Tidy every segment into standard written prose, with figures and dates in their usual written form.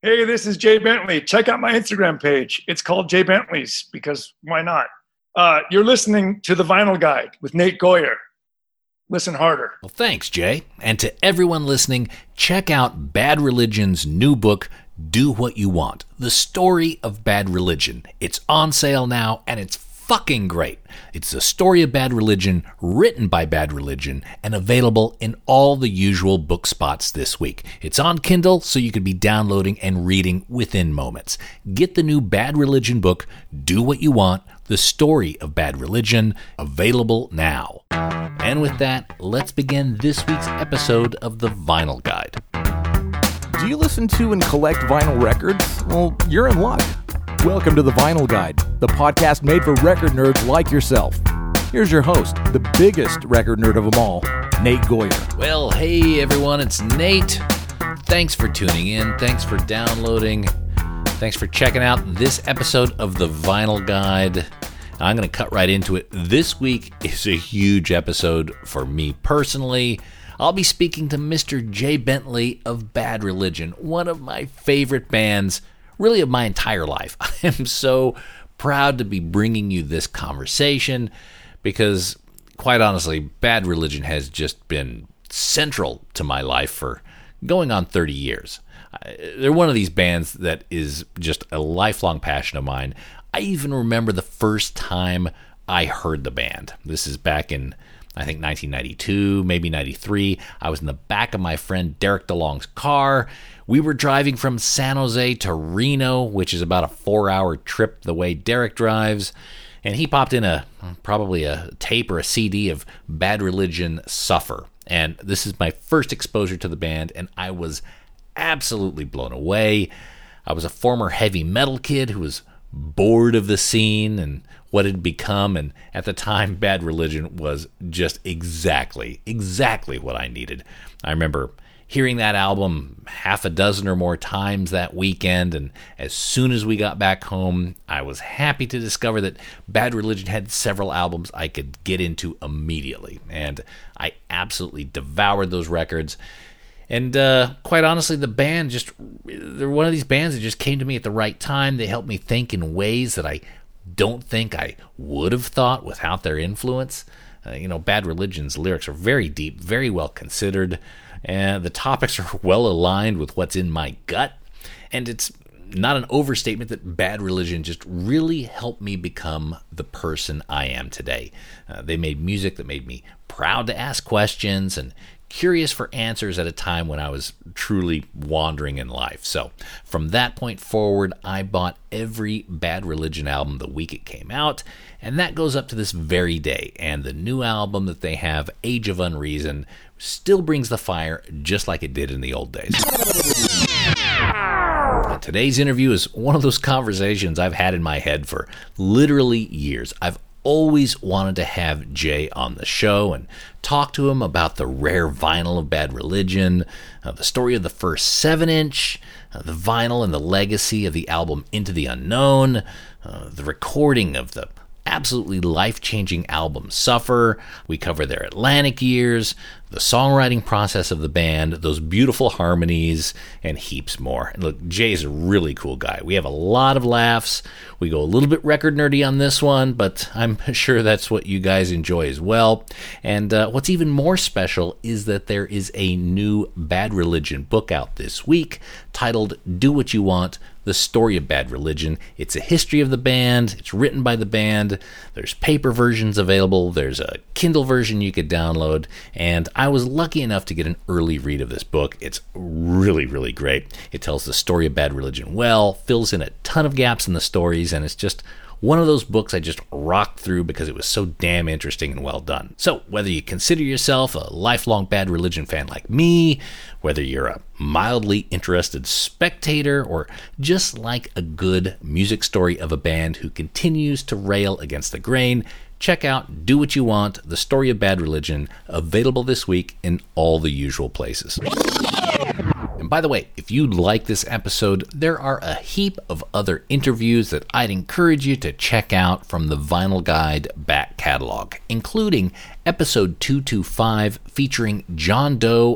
Hey, this is Jay Bentley. Check out my Instagram page. It's called Jay Bentley's because why not? You're listening to The Vinyl Guide with Nate Goyer. Listen harder. Well, thanks, Jay. And to everyone listening, check out Bad Religion's new book, Do What You Want, The Story of Bad Religion. It's on sale now, and it's fucking great. It's the story of Bad Religion, written by Bad Religion, and available in all the usual book spots this week. It's on Kindle, so you can be downloading and reading within moments. Get the new Bad Religion book, Do What You Want, The Story of Bad Religion, available now. And with that, let's begin this week's episode of The Vinyl Guide. Do you listen to and collect vinyl records? Well, you're in luck. Welcome to The Vinyl Guide, the podcast made for record nerds like yourself. Here's your host, the biggest record nerd of them all, Nate Goyer. Well, hey everyone, it's Nate. Thanks for tuning in. Thanks for downloading. Thanks for checking out this episode of The Vinyl Guide. I'm going to cut right into it. This week is a huge episode for me personally. I'll be speaking to Mr. Jay Bentley of Bad Religion, one of my favorite bands, really of my entire life. I am so proud to be bringing you this conversation because, quite honestly, Bad Religion has just been central to my life for going on 30 years. They're one of these bands that is just a lifelong passion of mine. I even remember the first time I heard the band. This is back in, I think, 1992, maybe 93. I was in the back of my friend Derek DeLong's car. We were driving from San Jose to Reno, which is about a 4-hour trip the way Derek drives. And he popped in probably a tape or a CD of Bad Religion Suffer. And this is my first exposure to the band, and I was absolutely blown away. I was a former heavy metal kid who was bored of the scene and what it had become, and at the time, Bad Religion was just exactly what I needed. I remember hearing that album half a dozen or more times that weekend, and as soon as we got back home, I was happy to discover that Bad Religion had several albums I could get into immediately, and I absolutely devoured those records. And quite honestly, the band they're one of these bands that just came to me at the right time. They helped me think in ways that I don't think I would have thought without their influence. Bad Religion's lyrics are very deep, very well considered, and the topics are well aligned with what's in my gut. And it's not an overstatement that Bad Religion just really helped me become the person I am today. They made music that made me proud to ask questions and curious for answers at a time when I was truly wandering in life. So from that point forward, I bought every Bad Religion album the week it came out, and that goes up to this very day. And the new album that they have, Age of Unreason, still brings the fire just like it did in the old days. Today's interview is one of those conversations I've had in my head for literally years. I've always wanted to have Jay on the show and talk to him about the rare vinyl of Bad Religion, the story of the first 7-inch, the vinyl and the legacy of the album Into the Unknown, the recording of the absolutely life-changing album Suffer. We cover their Atlantic years, the songwriting process of the band, those beautiful harmonies, and heaps more. And look, Jay's a really cool guy. We have a lot of laughs. We go a little bit record nerdy on this one, but I'm sure that's what you guys enjoy as well. And what's even more special is that there is a new Bad Religion book out this week titled Do What You Want, The Story of Bad Religion. It's a history of the band. It's written by the band. There's paper versions available. There's a Kindle version you could download. And I was lucky enough to get an early read of this book. It's really, really great. It tells the story of Bad Religion well, fills in a ton of gaps in the stories, and it's just one of those books I just rocked through because it was so damn interesting and well done. So whether you consider yourself a lifelong Bad Religion fan like me, whether you're a mildly interested spectator, or just like a good music story of a band who continues to rail against the grain, check out Do What You Want, The Story of Bad Religion, available this week in all the usual places. And by the way, if you like this episode, there are a heap of other interviews that I'd encourage you to check out from the Vinyl Guide back catalog, including episode 225 featuring John Doe of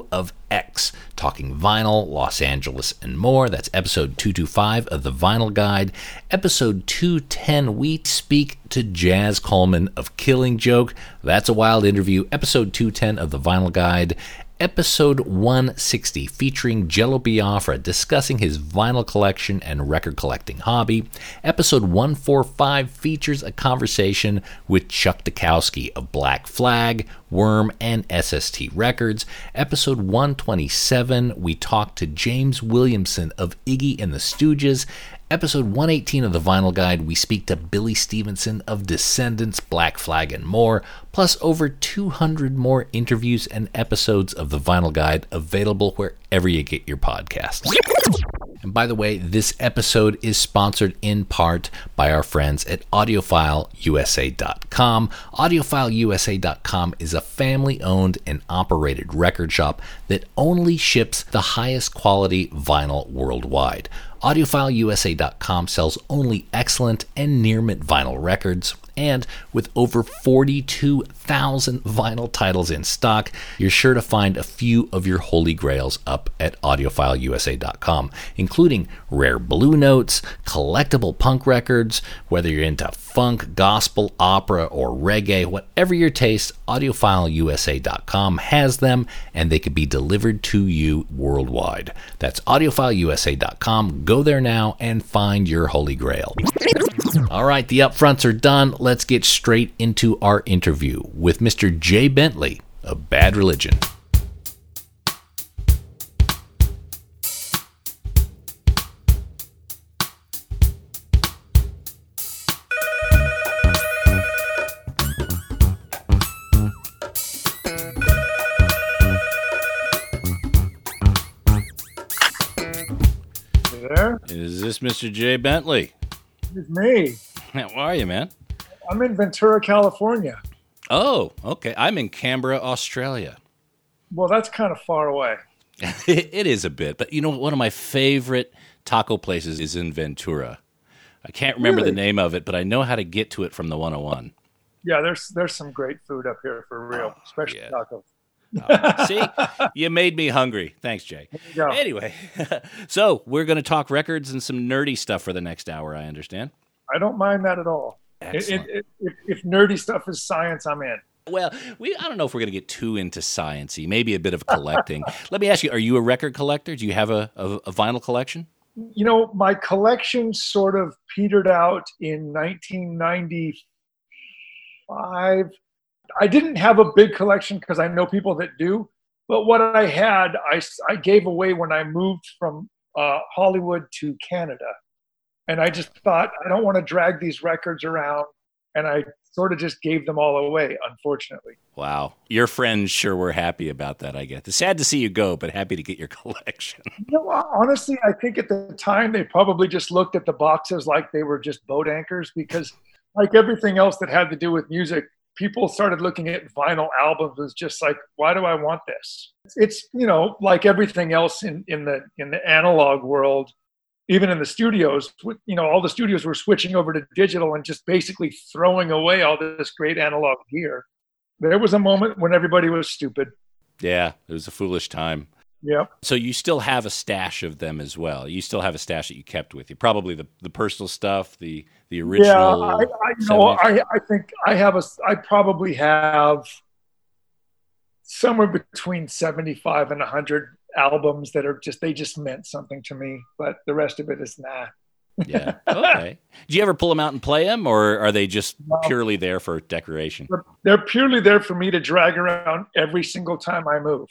X, talking vinyl, Los Angeles, and more. That's episode 225 of The Vinyl Guide. Episode 210, we speak to Jaz Coleman of Killing Joke. That's a wild interview. Episode 210 of The Vinyl Guide. Episode 160, featuring Jello Biafra discussing his vinyl collection and record collecting hobby. Episode 145 features a conversation with Chuck Dukowski of Black Flag, Worm, and SST Records. Episode 127, we talk to James Williamson of Iggy and the Stooges. Episode 118 of The Vinyl Guide, we speak to Billy Stevenson of Descendants, Black Flag, and more, plus over 200 more interviews and episodes of The Vinyl Guide available wherever you get your podcasts. And by the way, this episode is sponsored in part by our friends at AudiofileUSA.com. AudiofileUSA.com is a family-owned and operated record shop that only ships the highest quality vinyl worldwide. AudiofileUSA.com sells only excellent and near-mint vinyl records, and with over 42,000 vinyl titles in stock, you're sure to find a few of your holy grails up at AudiofileUSA.com, including rare blue notes, collectible punk records, whether you're into funk, gospel, opera, or reggae, whatever your taste, AudiofileUSA.com has them, and they can be delivered to you worldwide. That's AudiofileUSA.com. Go there now and find your holy grail. All right, the upfronts are done. Let's get straight into our interview with Mr. Jay Bentley of Bad Religion. You there? Is this Mr. Jay Bentley? It's me. How are you, man? I'm in Ventura, California. Oh, okay. I'm in Canberra, Australia. Well, that's kind of far away. It is a bit, but you know, one of my favorite taco places is in Ventura. I can't remember the name of it, but I know how to get to it from the 101. Yeah, there's some great food up here for real, especially tacos. See, you made me hungry. Thanks, Jay. Go. Anyway, so we're going to talk records and some nerdy stuff for the next hour, I understand. I don't mind that at all. If nerdy stuff is science, I'm in. Well, I don't know if we're going to get too into science-y, maybe a bit of collecting. Let me ask you, are you a record collector? Do you have a vinyl collection? You know, my collection sort of petered out in 1995. I didn't have a big collection because I know people that do, but what I had, I gave away when I moved from Hollywood to Canada. And I just thought, I don't want to drag these records around. And I sort of just gave them all away, unfortunately. Wow. Your friends sure were happy about that, I guess. It's sad to see you go, but happy to get your collection. You know, honestly, I think at the time they probably just looked at the boxes like they were just boat anchors, because like everything else that had to do with music, people started looking at vinyl albums as just like, why do I want this? It's, you know, like everything else in the analog world, even in the studios, you know, all the studios were switching over to digital and just basically throwing away all this great analog gear. There was a moment when everybody was stupid. Yeah, it was a foolish time. Yep. So you still have a stash of them as well. You still have a stash that you kept with you. Probably the personal stuff, the original. Yeah, I think I probably have somewhere between 75 and 100 albums that are they just meant something to me, but the rest of it is nah. Yeah. Okay. Do you ever pull them out and play them, or are they just purely there for decoration? They're purely there for me to drag around every single time I move.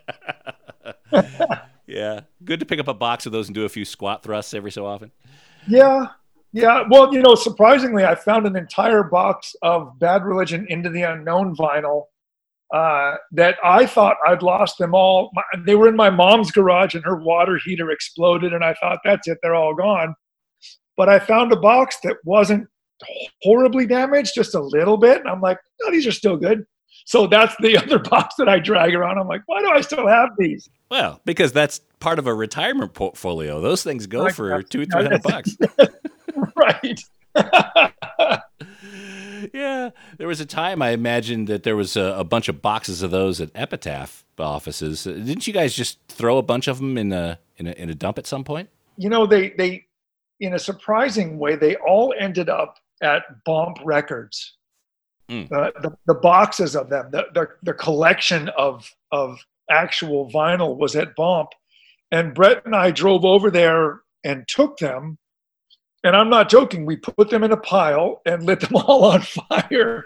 Yeah. Good to pick up a box of those and do a few squat thrusts every so often. Yeah. Yeah. Well, you know, surprisingly, I found an entire box of Bad Religion Into the Unknown vinyl that I thought I'd lost them all. They were in my mom's garage and her water heater exploded, and I thought, that's it, they're all gone. But I found a box that wasn't horribly damaged, just a little bit. And I'm like, no, these are still good. So that's the other box that I drag around. I'm like, why do I still have these? Well, because that's part of a retirement portfolio. Those things go for $200-300. Right. Yeah, there was a time I imagined that there was a bunch of boxes of those at Epitaph offices. Didn't you guys just throw a bunch of them in a dump at some point? They in a surprising way, they all ended up at Bomp Records. The boxes of them, the collection of actual vinyl was at Bomp, and Brett and I drove over there and took them. And I'm not joking. We put them in a pile and lit them all on fire.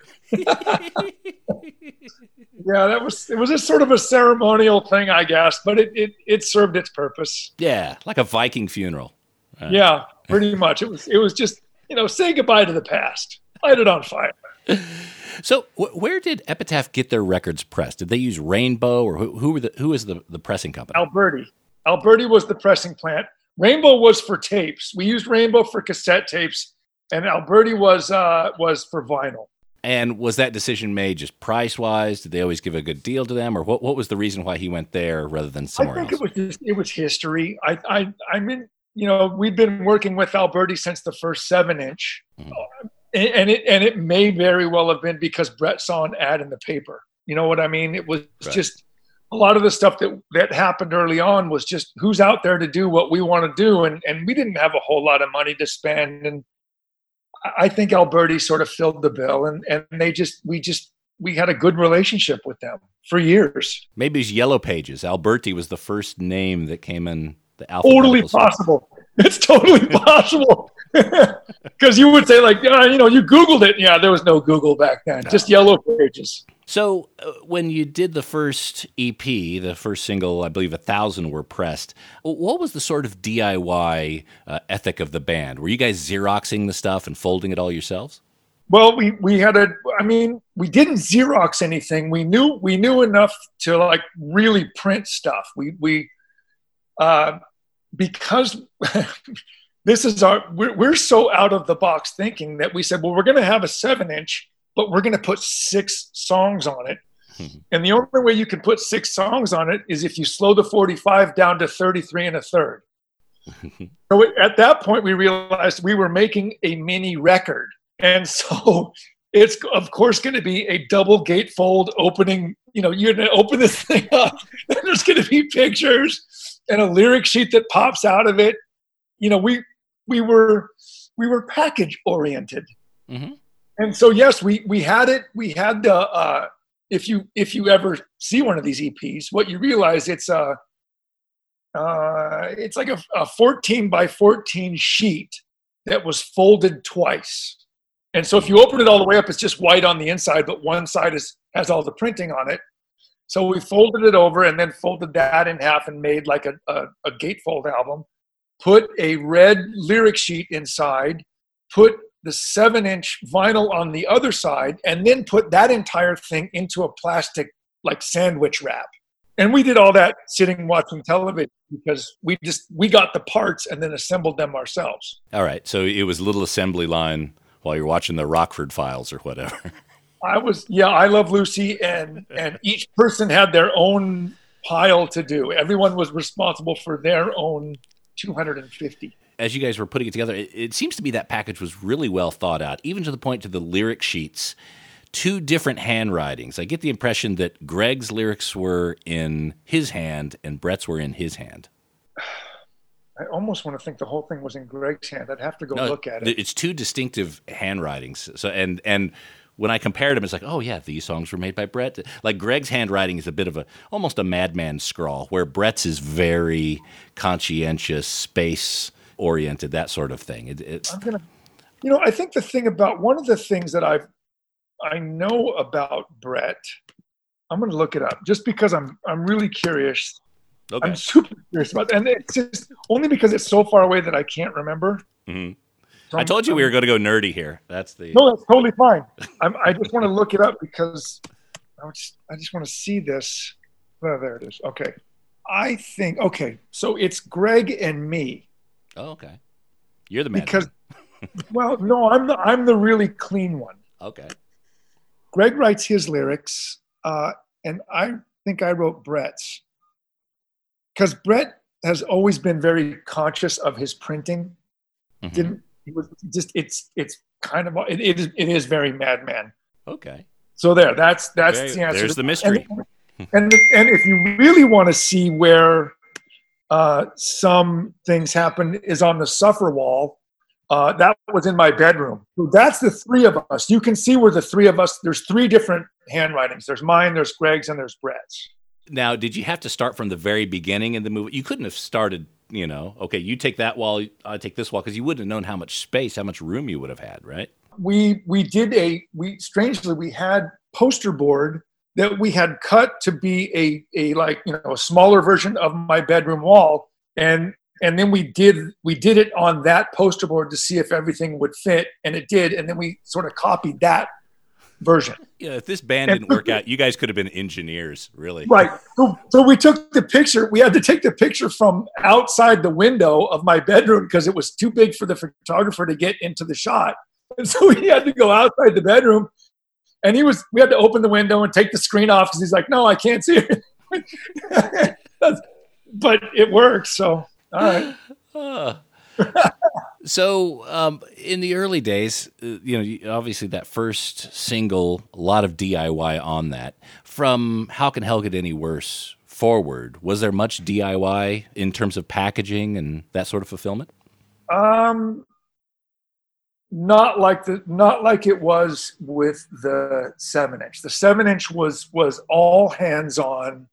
Yeah, it was just sort of a ceremonial thing, I guess, but it served its purpose. Yeah, like a Viking funeral. Yeah, pretty much. It was just, say goodbye to the past. Light it on fire. So where did Epitaph get their records pressed? Did they use Rainbow, or who is the pressing company? Alberti. Alberti was the pressing plant. Rainbow was for tapes. We used Rainbow for cassette tapes, and Alberti was for vinyl. And was that decision made just price-wise? Did they always give a good deal to them, or what was the reason why he went there rather than somewhere else? I think it was history. I mean, we've been working with Alberti since the first 7-inch, and it may very well have been because Brett saw an ad in the paper. You know what I mean? It was just a lot of the stuff that happened early on was just who's out there to do what we want to do, and we didn't have a whole lot of money to spend, and I think Alberti sort of filled the bill, and we had a good relationship with them for years. Maybe it's Yellow Pages. Alberti was the first name that came in the alphabet. Totally possible. It's totally possible. Because you would say, like, you Googled it. Yeah, there was no Google back then. No. Just Yellow Pages. So when you did the first EP, the first single, I believe 1,000 were pressed. What was the sort of DIY ethic of the band? Were you guys Xeroxing the stuff and folding it all yourselves? Well, we didn't Xerox anything. We knew enough to like really print stuff. Because this is we're so out of the box thinking that we said, well, we're going to have a 7-inch, but we're going to put 6 songs on it. And the only way you can put 6 songs on it is if you slow the 45 down to 33 1/3. So at that point, we realized we were making a mini record. And so it's, of course, going to be a double gatefold opening. You're going to open this thing up, and there's going to be pictures and a lyric sheet that pops out of it. We were package oriented. Mm-hmm. And so, yes, we had it. We had the if you ever see one of these EPs, what you realize it's like a 14 by 14 sheet that was folded twice. And so if you open it all the way up, it's just white on the inside, but one side has all the printing on it. So we folded it over and then folded that in half and made like a gatefold album. Put a red lyric sheet inside, put the 7-inch vinyl on the other side, and then put that entire thing into a plastic like sandwich wrap. And we did all that sitting watching television because we got the parts and then assembled them ourselves. All right. So it was a little assembly line while you're watching the Rockford Files or whatever. I Love Lucy, and each person had their own pile to do. Everyone was responsible for their own 250. As you guys were putting it together, it seems to me that package was really well thought out, even to the point to the lyric sheets. 2 different handwritings. I get the impression that Greg's lyrics were in his hand and Brett's were in his hand. I almost want to think the whole thing was in Greg's hand. I'd have to go look at it. It's 2 distinctive handwritings. So and when I compared them, it's like, oh yeah, these songs were made by Brett. Like Greg's handwriting is a bit of almost a madman scrawl, where Brett's is very conscientious, space oriented, that sort of thing. I think the thing about one of the things that I know about Brett, I'm going to look it up just because I'm really curious. Okay. I'm super curious about it. And it's just only because it's so far away that I can't remember. Mm-hmm. So I told you we were going to go nerdy here. No, that's totally fine. I just want to look it up because I just want to see this. Oh, there it is. Okay. So it's Greg and me. Oh, okay. You're the man. Because, well, no, I'm the really clean one. Okay. Greg writes his lyrics, and I think I wrote Brett's. Because Brett has always been very conscious of his printing. Mm-hmm. It is very madman. Okay. So that's the answer. There's the mystery. And if you really want to see where some things happen is on the Suffer wall. That was in my bedroom. So that's the three of us. You can see where the three of us, there's three different handwritings. There's mine, there's Greg's, and there's Brett's. Now, did you have to start from the very beginning in the movie? You couldn't have started, okay, you take that wall, I take this wall, because you wouldn't have known how much space, how much room you would have had, right? We strangely, we had poster board that we had cut to be a smaller version of my bedroom wall. And then we did it on that poster board to see if everything would fit, and it did. And then we sort of copied that version. Yeah, if this band didn't work out, you guys could have been engineers, really. Right. So we took the picture. We had to take the picture from outside the window of my bedroom because it was too big for the photographer to get into the shot. And so we had to go outside the bedroom. And we had to open the window and take the screen off because he's like, no, I can't see it. But it worked. So, all right. So in the early days, obviously that first single, a lot of DIY on that. From How Can Hell Get Any Worse forward, was there much DIY in terms of packaging and that sort of fulfillment? Not like it was with the 7-inch. The 7-inch was all hands on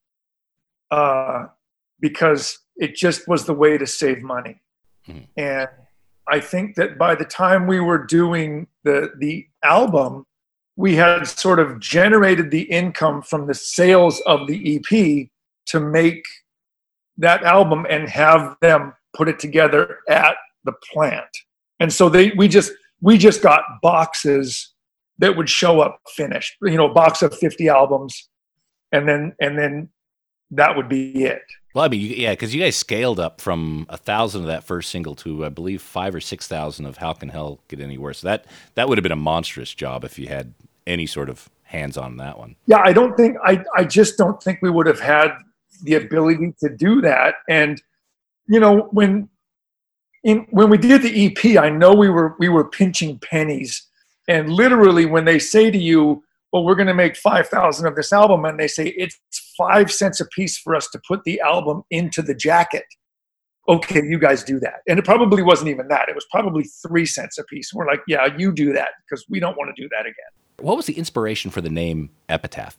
because it just was the way to save money. Mm-hmm. And I think that by the time we were doing the album, we had sort of generated the income from the sales of the EP to make that album and have them put it together at the plant. And so we just got boxes that would show up finished, a box of 50 albums, and then that would be it. Well, I mean, yeah, because you guys scaled up from 1,000 of that first single to, I believe, 5,000 or 6,000 of How Can Hell Get Any Worse. So that would have been a monstrous job if you had any sort of hands on that one. Yeah, I just don't think we would have had the ability to do that. And when we did the EP, I know we were pinching pennies, and literally when they say to you, well, we're going to make 5,000 of this album, and they say it's 5 cents a piece for us to put the album into the jacket. Okay, you guys do that. And it probably wasn't even that. It was probably 3 cents a piece. And we're like, yeah, you do that because we don't want to do that again. What was the inspiration for the name Epitaph?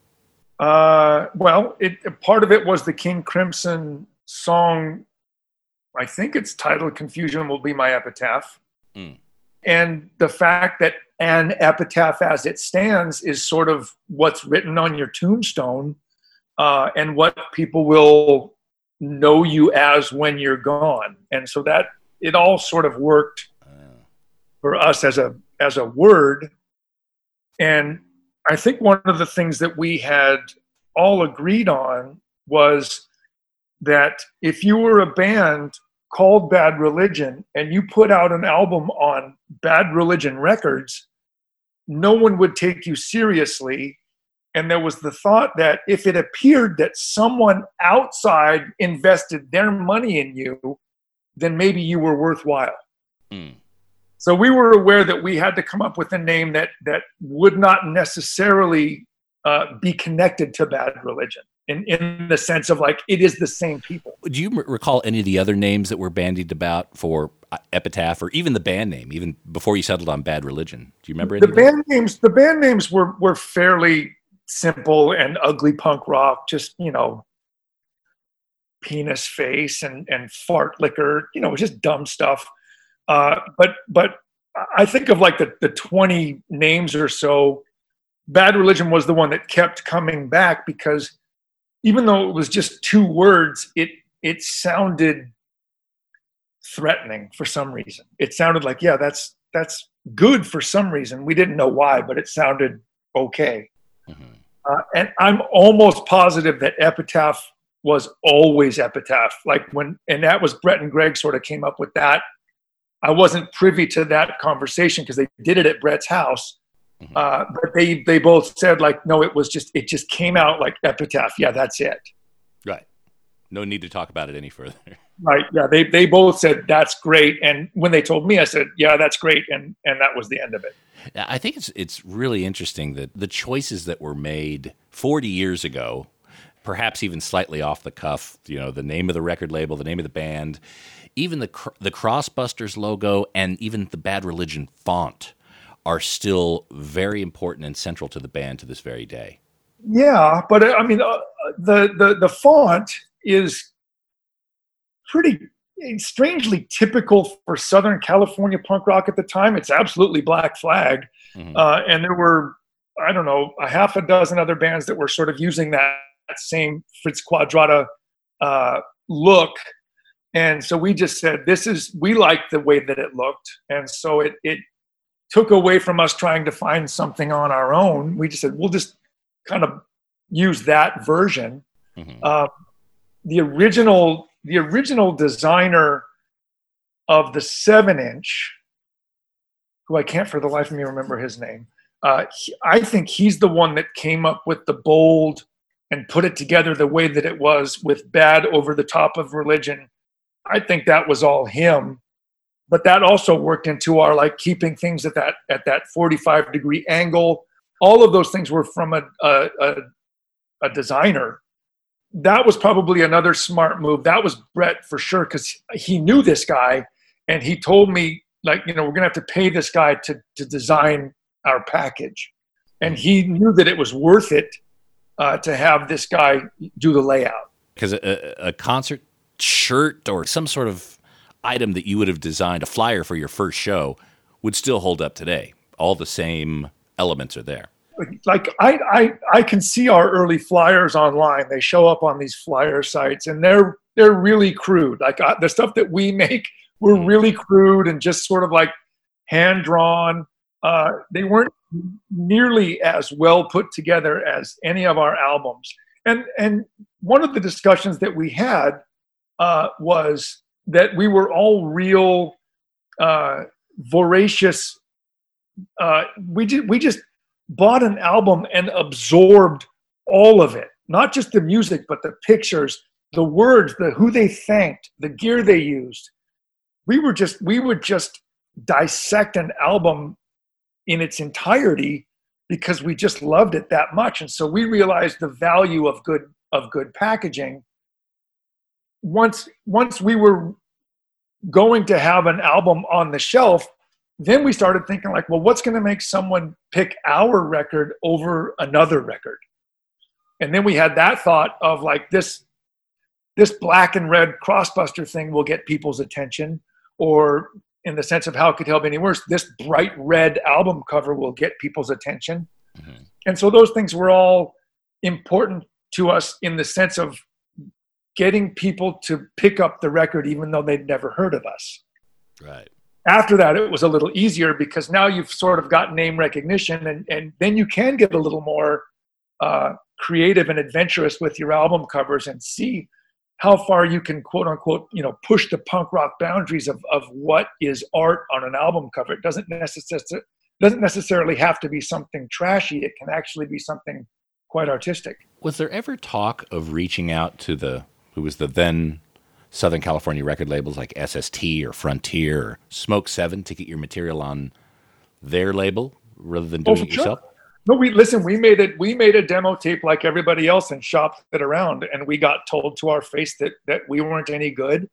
Well, part of it was the King Crimson song. I think it's titled Confusion Will Be My Epitaph. Mm. And the fact that an epitaph as it stands is sort of what's written on your tombstone and what people will know you as when you're gone. And so that it all sort of worked for us as a word. And I think one of the things that we had all agreed on was that if you were a band called Bad Religion and you put out an album on Bad Religion Records, no one would take you seriously. And there was the thought that if it appeared that someone outside invested their money in you, then maybe you were worthwhile. Mm. So we were aware that we had to come up with a name that would not necessarily be connected to Bad Religion in the sense of like it is the same people. Do you recall any of the other names that were bandied about for Epitaph, or even the band name, even before you settled on Bad Religion? Do you remember any the band names? The band names were fairly simple and ugly punk rock, just penis face and fart liquor, just dumb stuff. But I think of like the 20 names or so, Bad Religion was the one that kept coming back because even though it was just 2 words, it sounded threatening for some reason. It sounded like, yeah, that's good for some reason. We didn't know why, but it sounded okay. Mm-hmm. And I'm almost positive that Epitaph was always Epitaph. And that was Brett and Greg sort of came up with that. I wasn't privy to that conversation because they did it at Brett's house. Mm-hmm. But they both said no, it just came out like Epitaph. Yeah, that's it. Right. No need to talk about it any further. Right. Yeah. They both said, that's great. And when they told me, I said, yeah, that's great. And that was the end of it. I think it's really interesting that the choices that were made 40 years ago, perhaps even slightly off the cuff, the name of the record label, the name of the band, even the Crossbusters logo, and even the Bad Religion font are still very important and central to the band to this very day. Yeah, but I mean, the font is pretty strangely typical for Southern California punk rock at the time. It's absolutely Black Flag. Mm-hmm. And there were, I don't know, a half a dozen other bands that were sort of using that same Fritz Quadrata look. And so we just said, we liked the way that it looked. And so it took away from us trying to find something on our own. We just said, we'll just kind of use that version. Mm-hmm. The original designer of the 7-inch, who I can't for the life of me remember his name, I think he's the one that came up with the bold and put it together the way that it was with Bad over the top of Religion. I think that was all him, but that also worked into our keeping things at that 45-degree angle. All of those things were from a designer. That was probably another smart move. That was Brett for sure, because he knew this guy, and he told me, we're going to have to pay this guy to design our package. And he knew that it was worth it to have this guy do the layout. Because a concert shirt or some sort of item that you would have designed, a flyer for your first show, would still hold up today. All the same elements are there. I can see our early flyers online. They show up on these flyer sites, and they're really crude. The stuff that we make, were really crude and just sort of hand drawn. They weren't nearly as well put together as any of our albums. And one of the discussions that we had was that we were all real voracious. We just bought an album and absorbed all of it, not just the music, but the pictures, the words, who they thanked, the gear they used. We would just dissect an album in its entirety because we just loved it that much. And so we realized the value of good packaging. Once we were going to have an album on the shelf, then we started thinking well, what's going to make someone pick our record over another record? And then we had that thought of this black and red Crossbuster thing will get people's attention, or in the sense of how it could help any worse, this bright red album cover will get people's attention. Mm-hmm. And so those things were all important to us in the sense of getting people to pick up the record even though they'd never heard of us. Right. After that, it was a little easier because now you've sort of got name recognition, and then you can get a little more creative and adventurous with your album covers and see how far you can, quote unquote, push the punk rock boundaries of what is art on an album cover. It doesn't necessarily have to be something trashy. It can actually be something quite artistic. Was there ever talk of reaching out to who was the then Southern California record labels like SST or Frontier or Smoke 7 to get your material on their label rather than doing it yourself? Sure. No, we made a demo tape like everybody else and shopped it around, and we got told to our face that we weren't any good,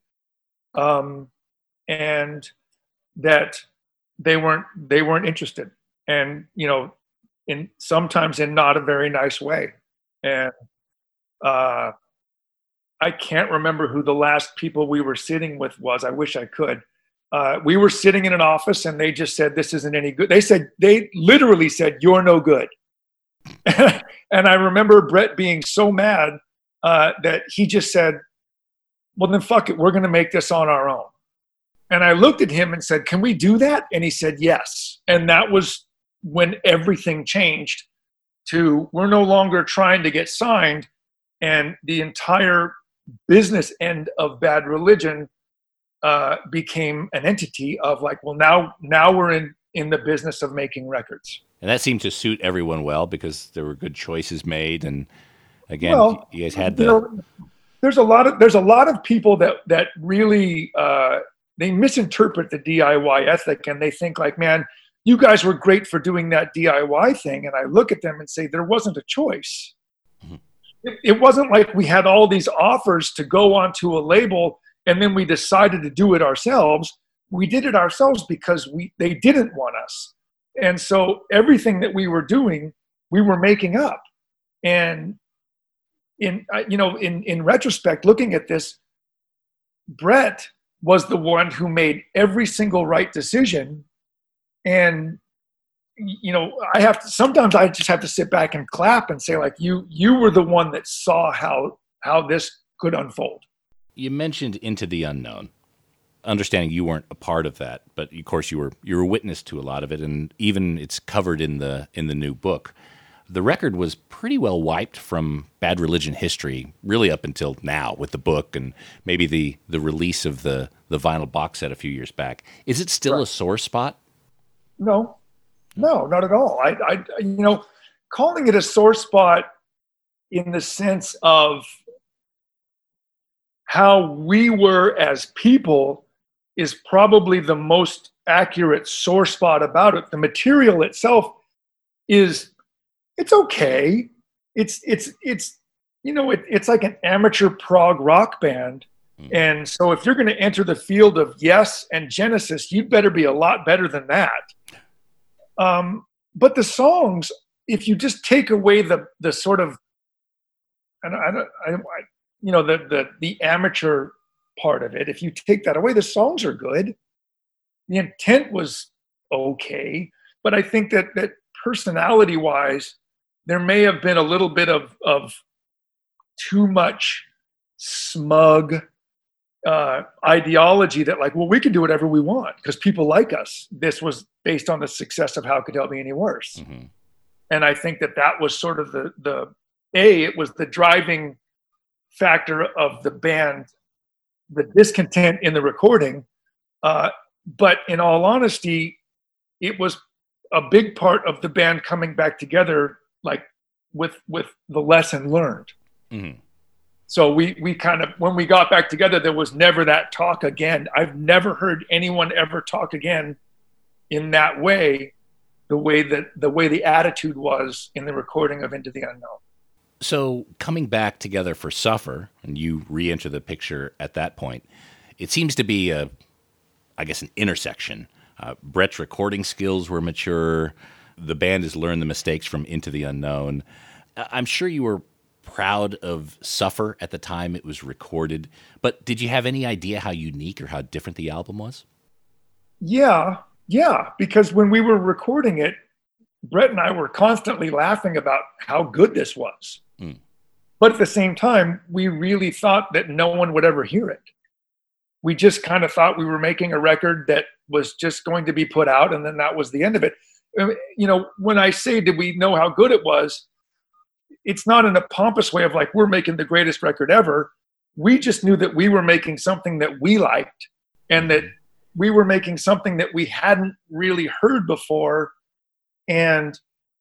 and that they weren't interested, and sometimes in not a very nice way. And I can't remember who the last people we were sitting with was. I wish I could. We were sitting in an office and they just said, this isn't any good. They literally said, you're no good. And I remember Brett being so mad that he just said, well, then fuck it. We're going to make this on our own. And I looked at him and said, can we do that? And he said, yes. And that was when everything changed to, we're no longer trying to get signed. And the entire business end of Bad Religion became an entity of now we're in the business of making records. And that seemed to suit everyone well because there were good choices made. And again, you guys had there's a lot of people that really they misinterpret the DIY ethic, and they think like, man, you guys were great for doing that DIY thing. And I look at them and say, there wasn't a choice. Mm-hmm. It wasn't like we had all these offers to go onto a label and then we decided to do it ourselves. We did it ourselves because they didn't want us. And so everything that we were doing, we were making up. And in retrospect, looking at this, Brett was the one who made every single right decision. And, sometimes I just have to sit back and clap and say, like, you were the one that saw how this could unfold. You mentioned Into the Unknown. Understanding you weren't a part of that, but of course you were a witness to a lot of it, and even it's covered in the new book. The record was pretty well wiped from Bad Religion history, really up until now with the book and maybe the release of the vinyl box set a few years back. Is it still a sore spot? No, not at all. I calling it a sore spot in the sense of how we were as people is probably the most accurate sore spot about it. The material itself it's okay. It's like an amateur prog rock band. And so if you're going to enter the field of Yes and Genesis, you'd better be a lot better than that. But the songs, if you just take away the sort of, the amateur part of it, if you take that away, the songs are good. The intent was okay, but I think that personality-wise, there may have been a little bit of too much smug ideology that, like, well, we can do whatever we want because people like us. This was based on the success of How Could It Be Any Worse. Mm-hmm. And I think that was sort of it was the driving factor of the band, the discontent in the recording. But in all honesty, it was a big part of the band coming back together, like with the lesson learned. Mm-hmm. So we kind of, when we got back together, there was never that talk again. I've never heard anyone ever talk again in that way, the way the attitude was in the recording of Into the Unknown. So coming back together for Suffer, and you re-enter the picture at that point, it seems to be an intersection. Brett's recording skills were mature. The band has learned the mistakes from Into the Unknown. I'm sure you were proud of Suffer at the time it was recorded, but did you have any idea how unique or how different the album was? Yeah, because when we were recording it, Brett and I were constantly laughing about how good this was. Mm. But at the same time, we really thought that no one would ever hear it. We just kind of thought we were making a record that was just going to be put out, and then that was the end of it. When I say, did we know how good it was, it's not in a pompous way of like, we're making the greatest record ever. We just knew that we were making something that we liked, and that we were making something that we hadn't really heard before. And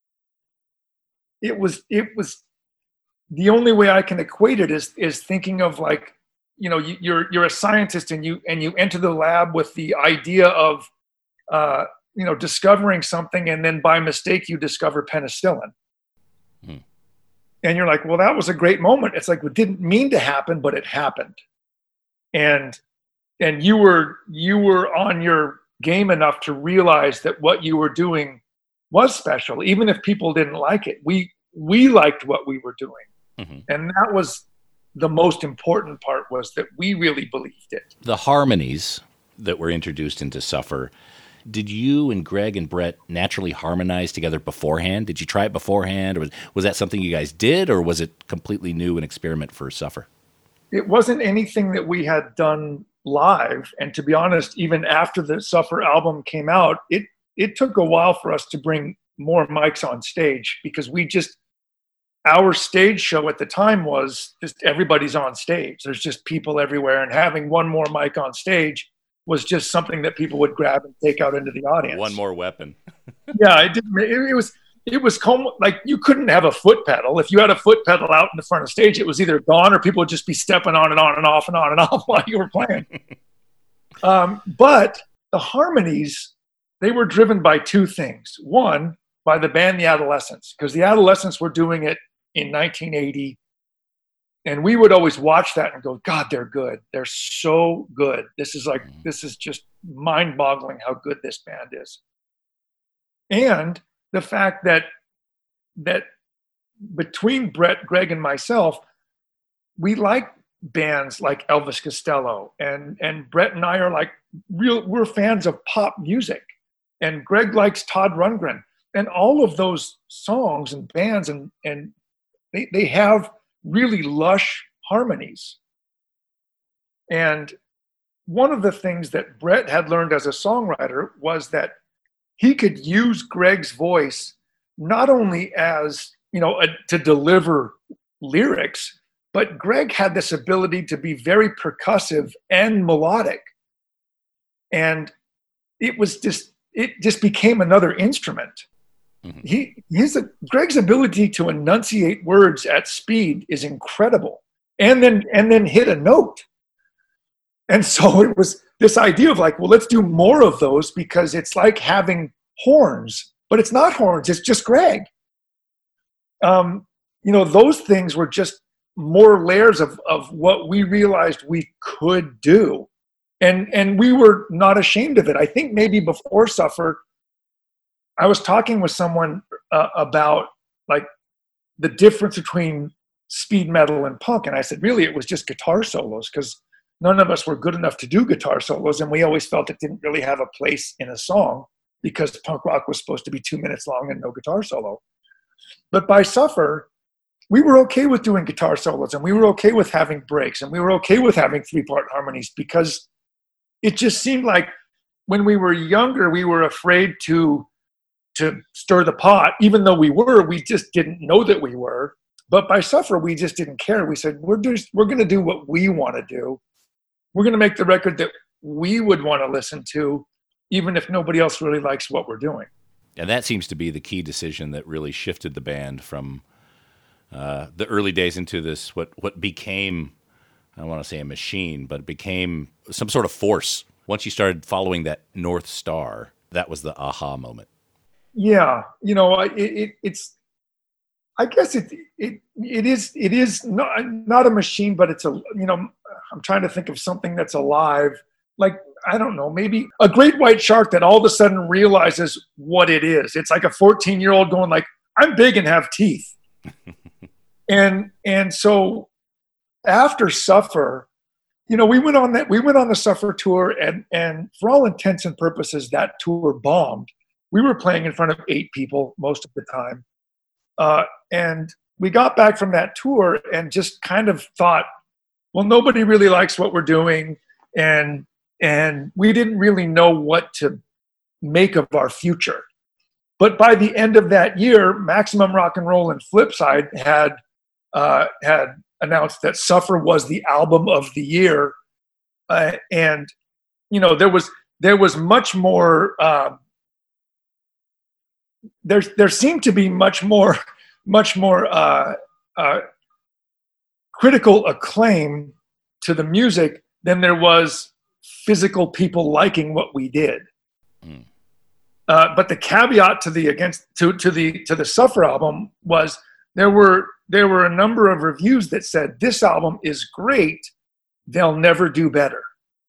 it was the only way I can equate it is thinking of, like, you're a scientist and you enter the lab with the idea of discovering something, and then by mistake you discover penicillin. Hmm. And you're like, well, that was a great moment. It's like, it didn't mean to happen, but it happened. And you were on your game enough to realize that what you were doing was special, even if people didn't like it. We liked what we were doing. Mm-hmm. And that was the most important part, was that we really believed it. The harmonies that were introduced into Suffer, did you and Greg and Brett naturally harmonize together beforehand? Did you try it beforehand, or was that something you guys did, or was it completely new, an experiment for Suffer? It wasn't anything that we had done live. And to be honest, even after the Suffer album came out, it took a while for us to bring more mics on stage, because our stage show at the time was just everybody's on stage. There's just people everywhere, and having one more mic on stage was just something that people would grab and take out into the audience. One more weapon. Yeah, it it was like you couldn't have a foot pedal. If you had a foot pedal out in the front of stage, it was either gone or people would just be stepping on and on and off and on and off while you were playing. But the harmonies, they were driven by two things. One, by the band The Adolescents, because The Adolescents were doing it in 1980. And we would always watch that and go, God, they're good. They're so good. This is just mind-boggling how good this band is. And the fact that between Brett, Greg, and myself, we like bands like Elvis Costello, and Brett and I are like we're fans of pop music, and Greg likes Todd Rundgren, and all of those songs and bands, and they have really lush harmonies. And one of the things that Brett had learned as a songwriter was that he could use Greg's voice not only as, to deliver lyrics, but Greg had this ability to be very percussive and melodic. And it just became another instrument. Mm-hmm. Greg's ability to enunciate words at speed is incredible, and then hit a note. And so it was this idea of like, well, let's do more of those, because it's like having horns, but it's not horns. It's just Greg. Those things were just more layers of what we realized we could do. And we were not ashamed of it. I think maybe before Suffer, I was talking with someone about like the difference between speed metal and punk. And I said, really, it was just guitar solos, because none of us were good enough to do guitar solos. And we always felt it didn't really have a place in a song, because punk rock was supposed to be 2 minutes long and no guitar solo. But by Suffer, we were okay with doing guitar solos, and we were okay with having breaks, and we were okay with having 3-part harmonies, because it just seemed like when we were younger, we were afraid to stir the pot, even though we just didn't know that we were. But by Suffer, we just didn't care. We said, we're going to do what we want to do. We're going to make the record that we would want to listen to, even if nobody else really likes what we're doing. And that seems to be the key decision that really shifted the band from the early days into this, what became, I don't want to say a machine, but it became some sort of force. Once you started following that North Star, that was the aha moment. Yeah, it's. I guess it is not a machine, but it's a. I'm trying to think of something that's alive. Like, I don't know, maybe a great white shark that all of a sudden realizes what it is. It's like a 14-year-old going like, I'm big and have teeth. and so after Suffer, we went on the Suffer tour, and for all intents and purposes, that tour bombed. We were playing in front of 8 people most of the time. And we got back from that tour and just kind of thought, well, nobody really likes what we're doing. And we didn't really know what to make of our future. But by the end of that year, Maximum Rock and Roll and Flipside had announced that Suffer was the album of the year. And there was much more, there seemed to be much more critical acclaim to the music than there was physical people liking what we did. Mm. But the caveat to the Suffer album was there were a number of reviews that said this album is great, they'll never do better.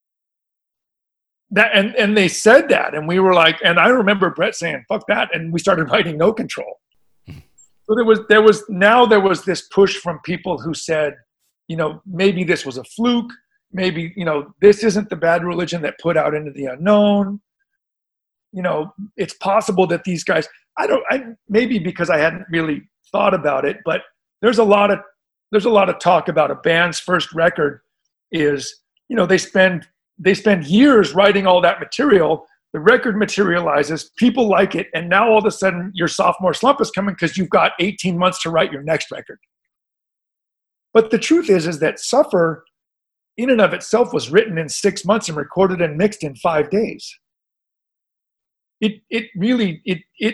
That and they said that, and we were like, and I remember Brett saying, "Fuck that," and we started writing No Control. So there was this push from people who said, maybe this was a fluke, maybe this isn't the Bad Religion that put out Into the Unknown. It's possible that these guys, maybe because I hadn't really thought about it, but there's a lot of talk about a band's first record is, they spend years writing all that material. The record materializes, people like it, and now all of a sudden your sophomore slump is coming because you've got 18 months to write your next record. But the truth is that Suffer, in and of itself, was written in 6 months and recorded and mixed in 5 days. It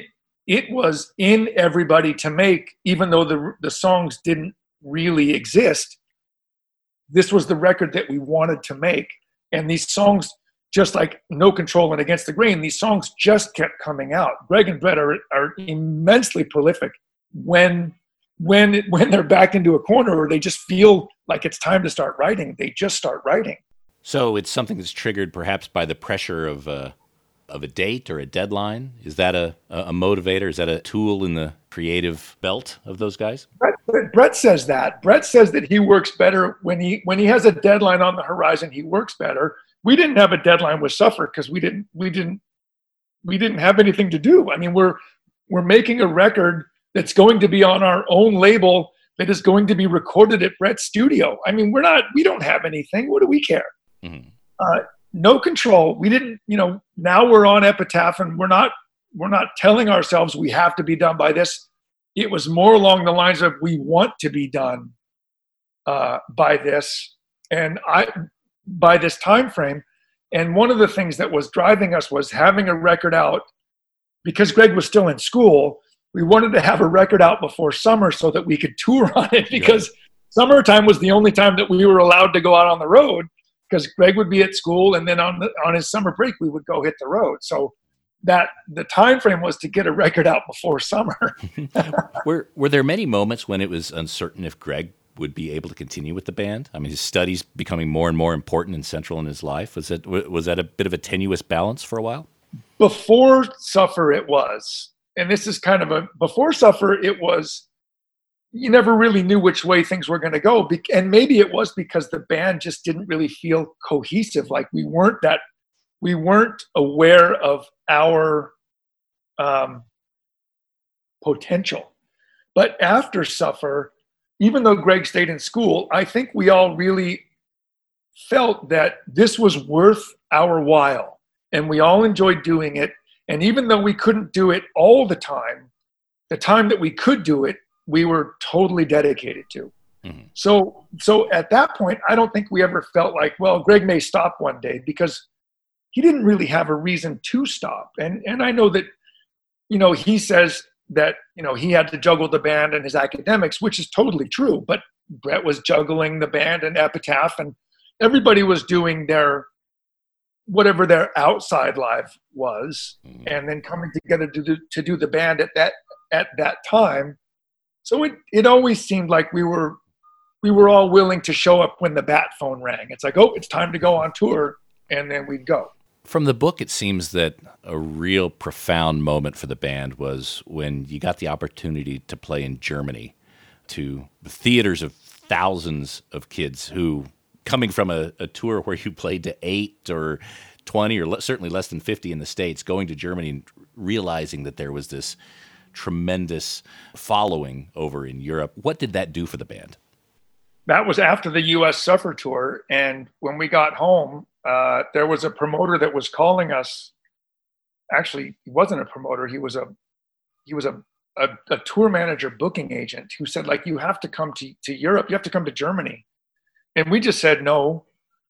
it was in everybody to make, even though the songs didn't really exist. This was the record that we wanted to make. And these songs, just like No Control and Against the Grain, these songs just kept coming out. Greg and Brett are immensely prolific when they're backed into a corner or they just feel like it's time to start writing. They just start writing. So it's something that's triggered perhaps by the pressure of a date or a deadline. Is that a motivator? Is that a tool in the creative belt of those guys? Brett says that. Brett says that he works better when he has a deadline on the horizon. He works better. We didn't have a deadline with Suffer because we didn't have anything to do. I mean, we're making a record that's going to be on our own label that is going to be recorded at Brett's studio. I mean, we don't have anything. What do we care? Mm-hmm. No Control. We didn't, now we're on Epitaph and we're not telling ourselves we have to be done by this. It was more along the lines of we want to be done by this and by this time frame. And one of the things that was driving us was having a record out because Greg was still in school. We wanted to have a record out before summer so that we could tour on it because summertime was the only time that we were allowed to go out on the road because Greg would be at school and then on his summer break, we would go hit the road. So that the time frame was to get a record out before summer. Were there many moments when it was uncertain if Greg would be able to continue with the band? I mean, his studies becoming more and more important and central in his life. Was that a bit of a tenuous balance for a while? Before Suffer, it was. And this is kind of before Suffer, it was, you never really knew which way things were going to go. And maybe it was because the band just didn't really feel cohesive. Like we weren't aware of our potential. But after Suffer, even though Greg stayed in school, I think we all really felt that this was worth our while. And we all enjoyed doing it. And even though we couldn't do it all the time that we could do it, we were totally dedicated to. Mm-hmm. So at that point, I don't think we ever felt like, well, Greg may stop one day because he didn't really have a reason to stop. And I know that, he says that, he had to juggle the band and his academics, which is totally true. But Brett was juggling the band and Epitaph, and everybody was doing whatever their outside life was, and then coming together to do the band at that time. So it always seemed like we were all willing to show up when the bat phone rang. It's like, oh, it's time to go on tour, and then we'd go. From the book, it seems that a real profound moment for the band was when you got the opportunity to play in Germany to theaters of thousands of kids who, coming from a tour where you played to 8 or 20 or certainly less than 50 in the States, going to Germany and realizing that there was this tremendous following over in Europe. What did that do for the band? That was after the U.S. Suffer tour. And when we got home, there was a promoter that was calling us. Actually, he wasn't a promoter. He was a tour manager, booking agent who said, like, you have to come to Europe. You have to come to Germany. And we just said no,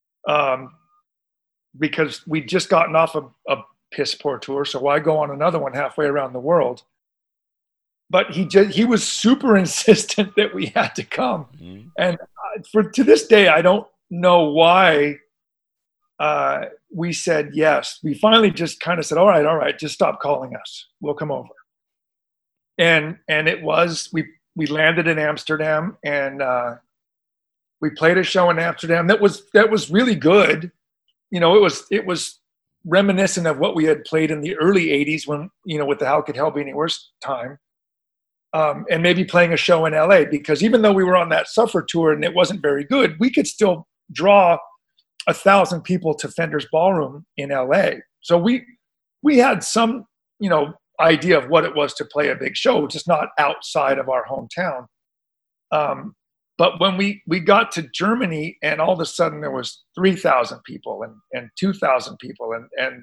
because we'd just gotten off a piss poor tour. So why go on another one halfway around the world? But he was super insistent that we had to come. Mm-hmm. And to this day, I don't know why we said yes. We finally just kind of said, all right, just stop calling us. We'll come over. And it was, we landed in Amsterdam, and we played a show in Amsterdam that was really good. It was reminiscent of what we had played in the early 80s when, with the How Could Hell Be Any Worse time. And maybe playing a show in LA, because even though we were on that Suffer tour and it wasn't very good, we could still draw 1,000 people to Fender's Ballroom in LA. So we had some, idea of what it was to play a big show, just not outside of our hometown. But when we got to Germany, and all of a sudden there was 3,000 people and 2,000 people, and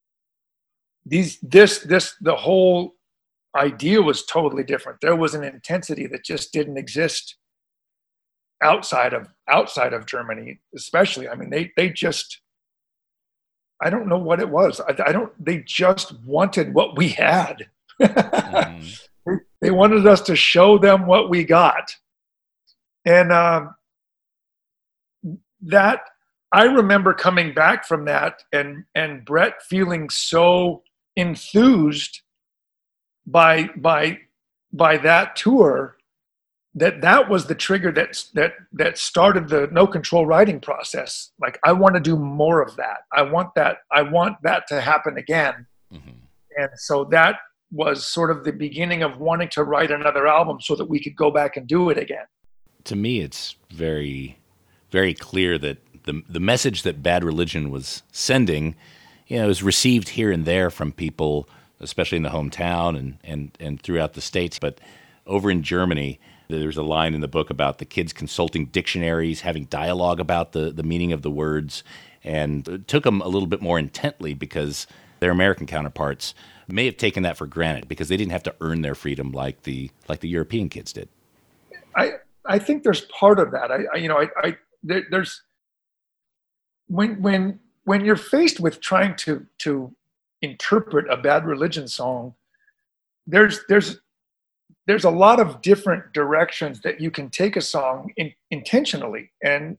the whole idea was totally different. There was an intensity that just didn't exist outside of Germany, especially. I mean, they just, I don't know what it was. They just wanted what we had. Mm-hmm. They wanted us to show them what we got. And that, I remember coming back from that and Brett feeling so enthused by that tour that was the trigger that started the No Control writing process. Like, I want to do more of that. I want that to happen again. Mm-hmm. And so that was sort of the beginning of wanting to write another album so that we could go back and do it again. To me, it's very, very clear that the message that Bad Religion was sending, was received here and there from people, especially in the hometown and throughout the States. But over in Germany, there's a line in the book about the kids consulting dictionaries, having dialogue about the meaning of the words, and it took them a little bit more intently because their American counterparts may have taken that for granted because they didn't have to earn their freedom like the European kids did. I think there's part of that. There's when you're faced with trying to interpret a Bad Religion song, there's a lot of different directions that you can take a song intentionally, and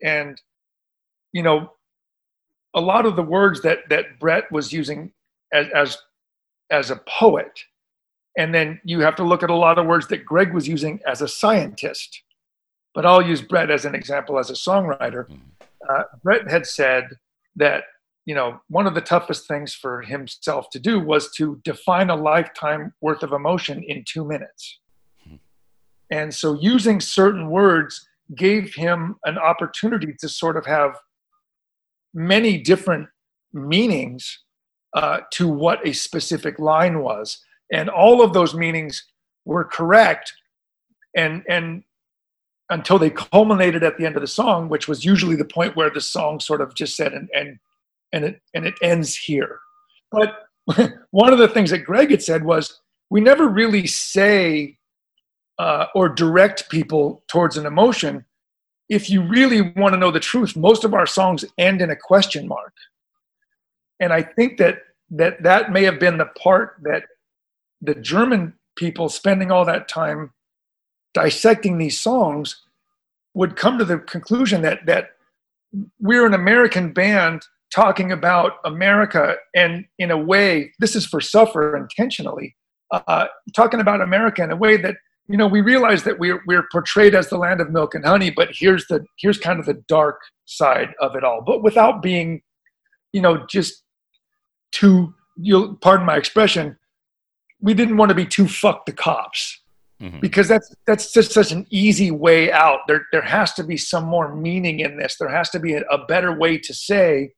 a lot of the words that Brett was using as a poet, and then you have to look at a lot of words that Greg was using as a scientist. But I'll use Brett as an example as a songwriter. Brett had said that, one of the toughest things for himself to do was to define a lifetime worth of emotion in 2 minutes. And so using certain words gave him an opportunity to sort of have many different meanings to what a specific line was. And all of those meanings were correct. And until they culminated at the end of the song, which was usually the point where the song sort of just said, and it ends here. But one of the things that Greg had said was, we never really say or direct people towards an emotion. If you really want to know the truth, most of our songs end in a question mark. And I think that may have been the part that the German people, spending all that time dissecting these songs, would come to the conclusion that we're an American band talking about America, and in a way, this is for Suffer intentionally, talking about America in a way that, we realize that we're portrayed as the land of milk and honey, but here's kind of the dark side of it all, but without being, just too, pardon my expression, we didn't want to be too fuck the cops. Mm-hmm. Because that's just such an easy way out. There has to be some more meaning in this. There has to be a better way to say,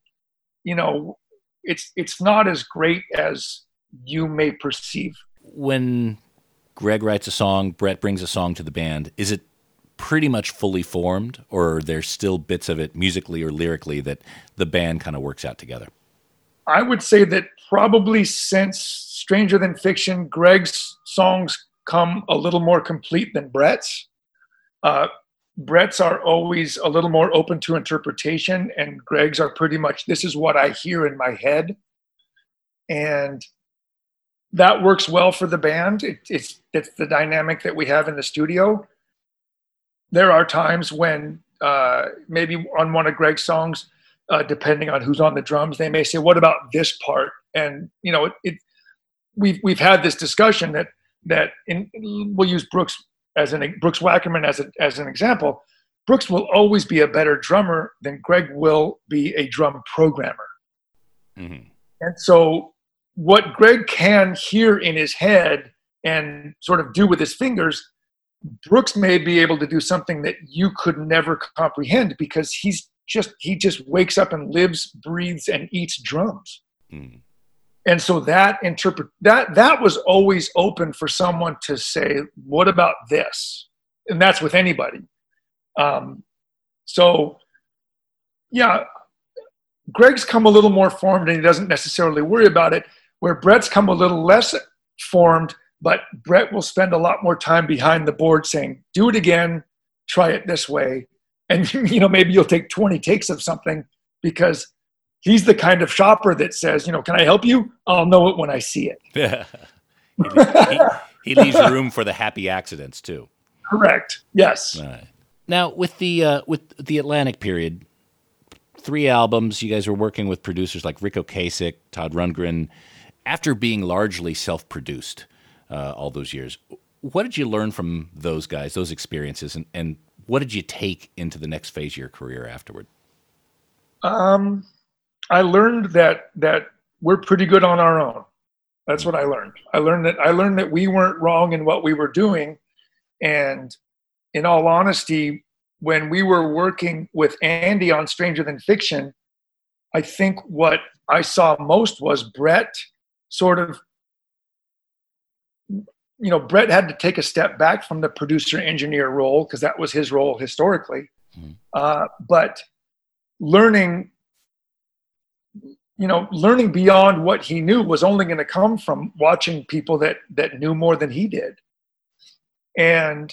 it's not as great as you may perceive. When Greg writes a song, Brett brings a song to the band, is it pretty much fully formed, or are there still bits of it musically or lyrically that the band kind of works out together? I would say that probably since Stranger Than Fiction, Greg's songs come a little more complete than Brett's. Brett's are always a little more open to interpretation, and Greg's are pretty much, this is what I hear in my head. And that works well for the band. It's the dynamic that we have in the studio. There are times when maybe on one of Greg's songs, depending on who's on the drums, they may say, what about this part? And, we've had this discussion that we'll use Brooks Wackerman as an example. Brooks will always be a better drummer than Greg will be a drum programmer. Mm-hmm. And so what Greg can hear in his head and sort of do with his fingers, Brooks may be able to do something that you could never comprehend, because he just wakes up and lives, breathes, and eats drums. Mm-hmm. And so that was always open for someone to say, what about this? And that's with anybody. So yeah, Greg's come a little more formed and he doesn't necessarily worry about it, where Brett's come a little less formed, but Brett will spend a lot more time behind the board saying, do it again, try it this way. And, maybe you'll take 20 takes of something, because he's the kind of shopper that says, can I help you? I'll know it when I see it. He leaves room for the happy accidents too. Correct. Yes. Right. Now, with the Atlantic period, 3 albums, you guys were working with producers like Ric Ocasek, Todd Rundgren, after being largely self-produced all those years. What did you learn from those guys, those experiences, and what did you take into the next phase of your career afterward? I learned that we're pretty good on our own. That's what I learned. I learned that we weren't wrong in what we were doing. And in all honesty, when we were working with Andy on Stranger Than Fiction, I think what I saw most was Brett sort of, Brett had to take a step back from the producer engineer role because that was his role historically. But learning beyond what he knew was only going to come from watching people that knew more than he did. And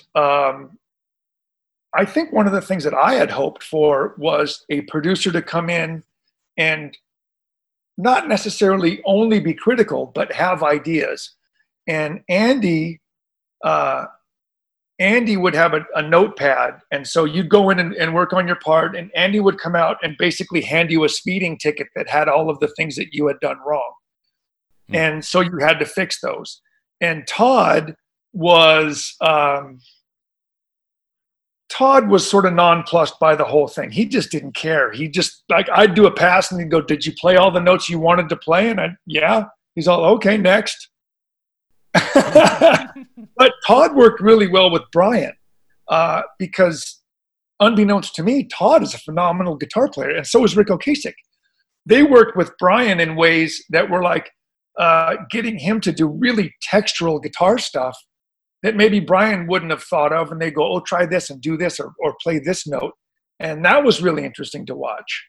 I think one of the things that I had hoped for was a producer to come in and not necessarily only be critical, but have ideas. And Andy would have a notepad. And so you'd go in and work on your part, and Andy would come out and basically hand you a speeding ticket that had all of the things that you had done wrong. And so you had to fix those. And Todd was sort of nonplussed by the whole thing. He just didn't care. He just, like, I'd do a pass and he'd go, "Did you play all the notes you wanted to play?" And yeah. He's all, "Okay, next." But Todd worked really well with Brian because, unbeknownst to me, Todd is a phenomenal guitar player, and so is Ric Ocasek. They worked with Brian in ways that were like getting him to do really textural guitar stuff that maybe Brian wouldn't have thought of, and they go, "Oh, try this and do this or play this note." And that was really interesting to watch.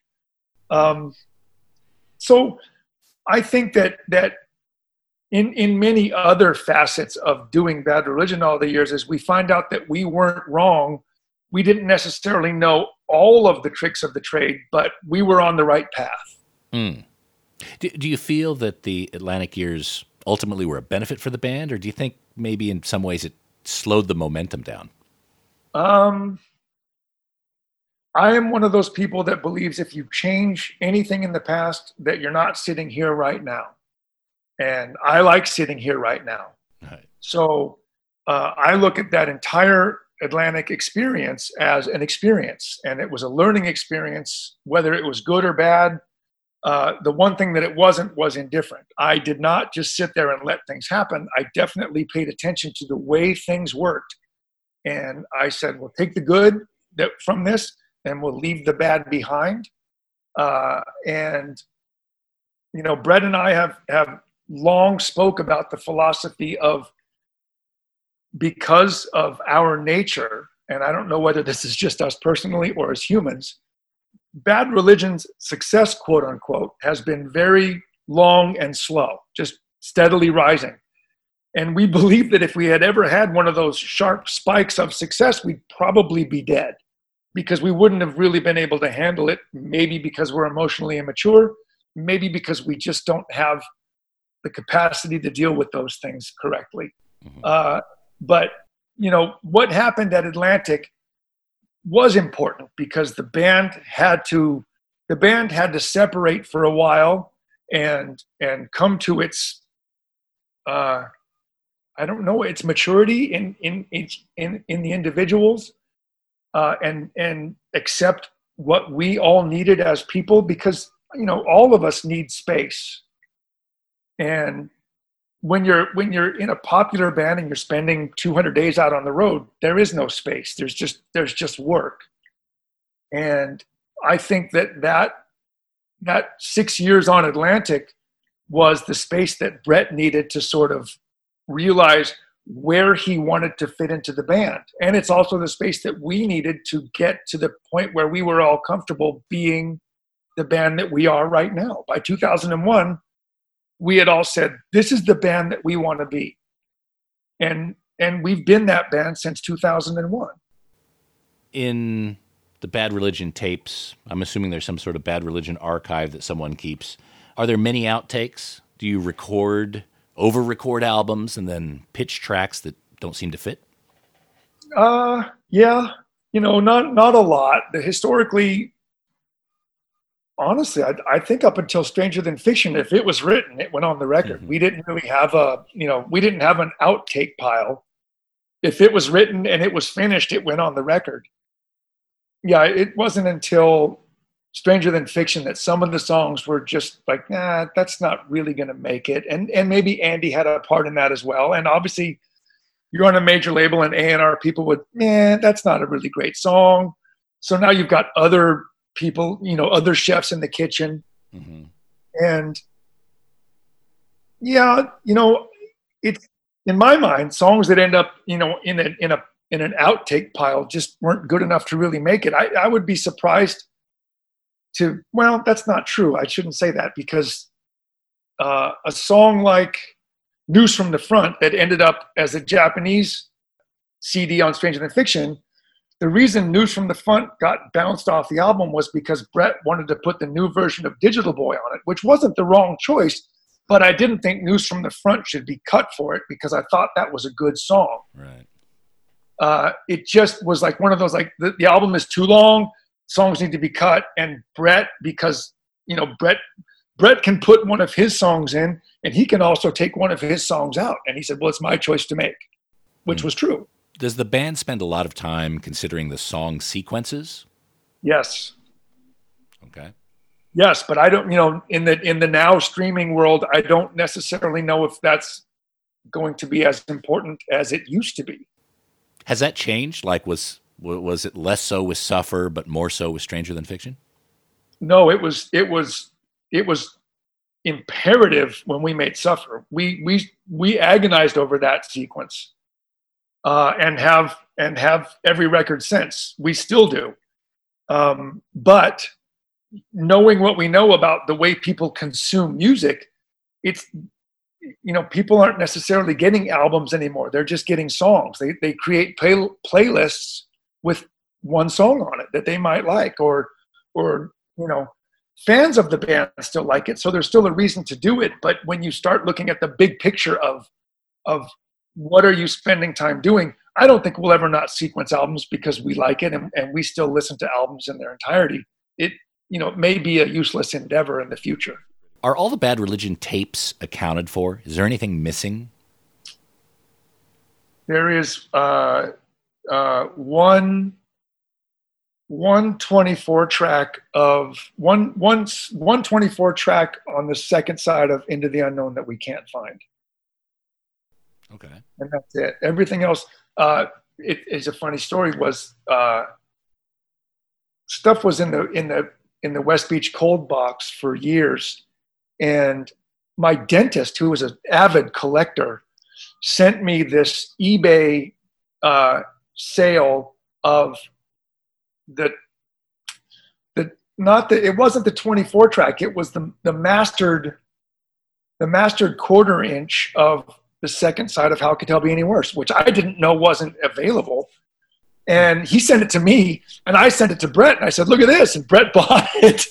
So I think that in many other facets of doing Bad Religion all the years, as we find out that we weren't wrong, we didn't necessarily know all of the tricks of the trade, but we were on the right path. Do you feel that the Atlantic years ultimately were a benefit for the band, or do you think maybe in some ways it slowed the momentum down? I am one of those people that believes if you change anything in the past, that you're not sitting here right now. And I like sitting here right now. Right. So I look at that entire Atlantic experience as an experience, and it was a learning experience, whether it was good or bad. The one thing that it wasn't was indifferent. I did not just sit there and let things happen. I definitely paid attention to the way things worked. And I said, we'll take the good from this and we'll leave the bad behind. And, Brett and I have long spoke about the philosophy of, because of our nature, and I don't know whether this is just us personally or as humans, Bad Religion's success, quote unquote, has been very long and slow, just steadily rising. And we believe that if we had ever had one of those sharp spikes of success, we'd probably be dead because we wouldn't have really been able to handle it, maybe because we're emotionally immature, maybe because we just don't have the capacity to deal with those things correctly. But, what happened at Atlantic was important because the band had to separate for a while and come to its its maturity in the individuals and accept what we all needed as people, because all of us need space. And when you're in a popular band and you're spending 200 days out on the road, there is no space. There's just work. And I think that 6 years on Atlantic was the space that Brett needed to sort of realize where he wanted to fit into the band. And it's also the space that we needed to get to the point where we were all comfortable being the band that we are right now. By 2001, we had all said, this is the band that we want to be. And we've been that band since 2001. In the Bad Religion tapes, I'm assuming there's some sort of Bad Religion archive that someone keeps. Are there many outtakes? Do you record over-record albums and then pitch tracks that don't seem to fit? Yeah, not a lot. Historically, honestly, I think up until Stranger Than Fiction, if it was written, it went on the record. Mm-hmm. We didn't really have we didn't have an outtake pile. If it was written and it was finished, it went on the record. Yeah, it wasn't until Stranger Than Fiction that some of the songs were just like, nah, that's not really going to make it. And maybe Andy had a part in that as well. And obviously, you're on a major label and A&R people would, that's not a really great song. So now you've got other people, other chefs in the kitchen. Mm-hmm. And yeah, it's, in my mind, songs that end up, in an outtake pile just weren't good enough to really make it. I would be surprised that's not true. I shouldn't say that, because a song like News from the Front that ended up as a Japanese CD on Stranger Than Fiction, the reason News from the Front got bounced off the album was because Brett wanted to put the new version of Digital Boy on it, which wasn't the wrong choice, but I didn't think News from the Front should be cut for it because I thought that was a good song. Right. It just was like one of those, like the album is too long, songs need to be cut, and Brett, because Brett can put one of his songs in, and he can also take one of his songs out. And he said, well, it's my choice to make, which was true. Does the band spend a lot of time considering the song sequences? Yes. Okay. Yes, but I don't, in the now streaming world, I don't necessarily know if that's going to be as important as it used to be. Has that changed? Like, was it less so with Suffer, but more so with Stranger Than Fiction? No, it was imperative when we made Suffer. We agonized over that sequence, and have every record since. We still do, but knowing what we know about the way people consume music, it's people aren't necessarily getting albums anymore. They're just getting songs. They create playlists with one song on it that they might like, or fans of the band still like it, so there's still a reason to do it. But when you start looking at the big picture of what are you spending time doing, I don't think we'll ever not sequence albums because we like it, and we still listen to albums in their entirety. It may be a useless endeavor in the future. Are all the Bad Religion tapes accounted for? Is there anything missing? There is one 24 track of one 24 track on the second side of Into the Unknown that we can't find. Okay. And that's it. Everything else, it is a funny story, was stuff was in the West Beach cold box for years. And my dentist, who was an avid collector, sent me this eBay sale of it wasn't the 24 track, it was the mastered quarter inch of the second side of How Could Hell Be Any Worse, which I didn't know wasn't available. And he sent it to me, and I sent it to Brett, and I said, look at this, and Brett bought it.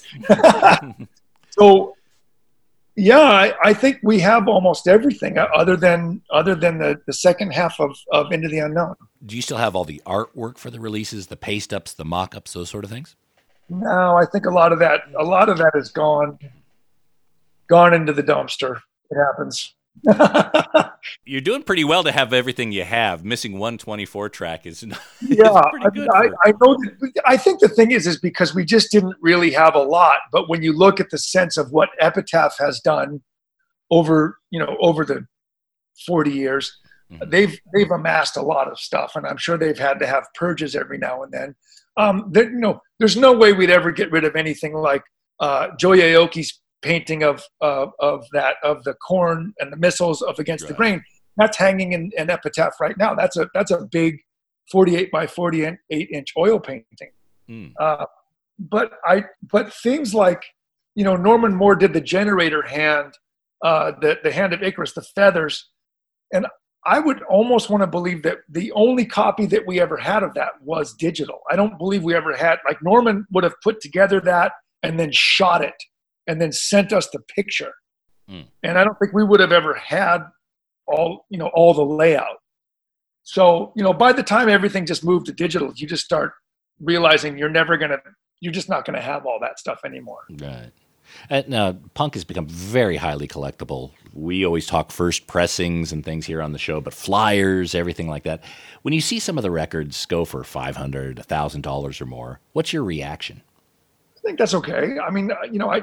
So yeah, I think we have almost everything other than the second half of Into the Unknown. Do you still have all the artwork for the releases, the paste ups, the mock ups, those sort of things? No, I think a lot of that is gone into the dumpster. It happens. You're doing pretty well to have everything you have. Missing 124 track is pretty good. I know that, I think the thing is because we just didn't really have a lot. But when you look at the sense of what Epitaph has done over the 40 years, mm-hmm. they've amassed a lot of stuff, and I'm sure they've had to have purges every now and then. There's no way we'd ever get rid of anything like Joe Aoki's painting of the corn and the missiles of Against the Grain. That's hanging in an Epitaph right now. That's a big 48 by 48 inch oil painting. But things like, Norman Moore did the generator hand, the hand of Icarus, the feathers. And I would almost want to believe that the only copy that we ever had of that was digital. I don't believe we ever had, like, Norman would have put together that and then shot it and then sent us the picture. And I don't think we would have ever had all the layout. So, by the time everything just moved to digital, you just start realizing you're just not going to have all that stuff anymore. Right. Now, punk has become very highly collectible. We always talk first pressings and things here on the show, but flyers, everything like that. When you see some of the records go for $500, $1,000 or more, what's your reaction? I think that's okay. I mean,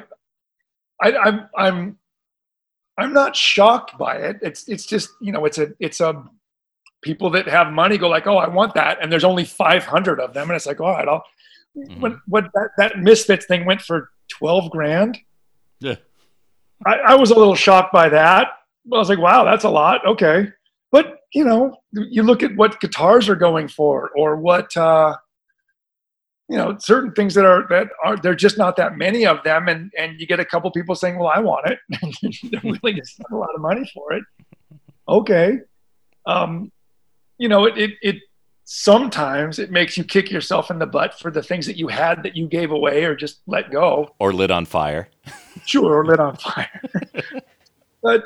I'm not shocked by it. It's just, it's a people that have money go like, oh, I want that, and there's only 500 of them, and it's like, all right, what that Misfits thing went for $12,000. Yeah, I was a little shocked by that. I was like, wow, that's a lot. Okay, but you look at what guitars are going for, or what certain things that are there just not that many of them, and you get a couple people saying, well, I want it. They're willing to spend a lot of money for it. Okay, it sometimes it makes you kick yourself in the butt for the things that you had that you gave away or just let go. Or lit on fire. Sure, or lit on fire. But,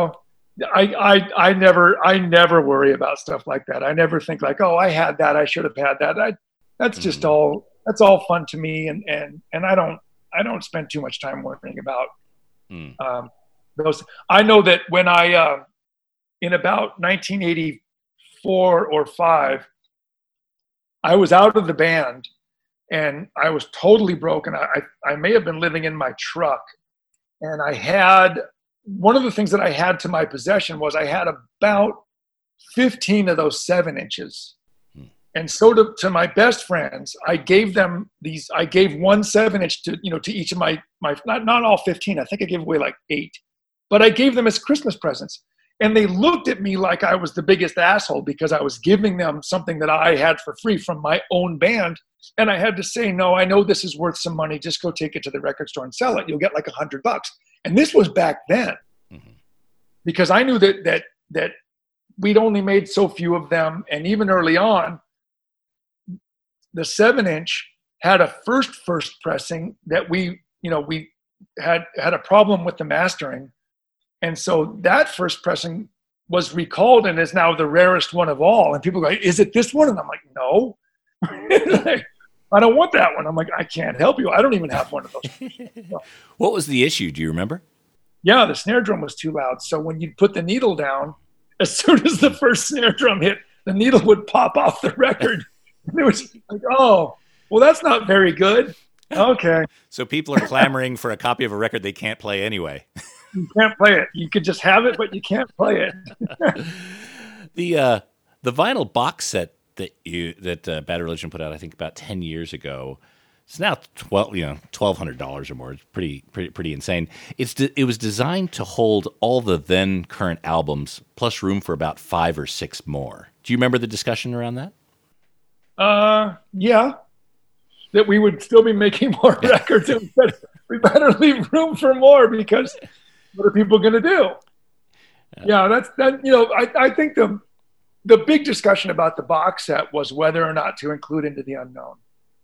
I never worry about stuff like that. I never think like, oh, I had that, I should have had that. That's just that's all fun to me. And I don't spend too much time worrying about those. I know that when I, in about 1984 or 5, I was out of the band and I was totally broken. I may have been living in my truck, and I had one of the things that I had to my possession was I had about 15 of those 7-inches. And so to my best friends, I gave them these. I gave one 7-inch to each of my not all 15. I think I gave away like 8, but I gave them as Christmas presents. And they looked at me like I was the biggest asshole because I was giving them something that I had for free from my own band. And I had to say, no, I know this is worth some money. Just go take it to the record store and sell it. You'll get like $100. And this was back then, because I knew that we'd only made so few of them. And even early on, the 7-inch had a first pressing that we had a problem with the mastering. And so that first pressing was recalled and is now the rarest one of all. And people go, is it this one? And I'm like, no. I don't want that one. I'm like, I can't help you. I don't even have one of those. No. What was the issue? Do you remember? Yeah, the snare drum was too loud. So when you'd put the needle down, as soon as the first snare drum hit, the needle would pop off the record. And it was like, oh, well, that's not very good. Okay. So people are clamoring for a copy of a record they can't play anyway. You can't play it. You could just have it, but you can't play it. The vinyl box set that Bad Religion put out, I think about 10 years ago, it's now $1,200 or more. It's pretty insane. It was designed to hold all the then current albums plus room for about 5 or 6 more. Do you remember the discussion around that? Yeah. That we would still be making more records. And we better leave room for more, because what are people going to do? Yeah, I think the big discussion about the box set was whether or not to include Into the Unknown.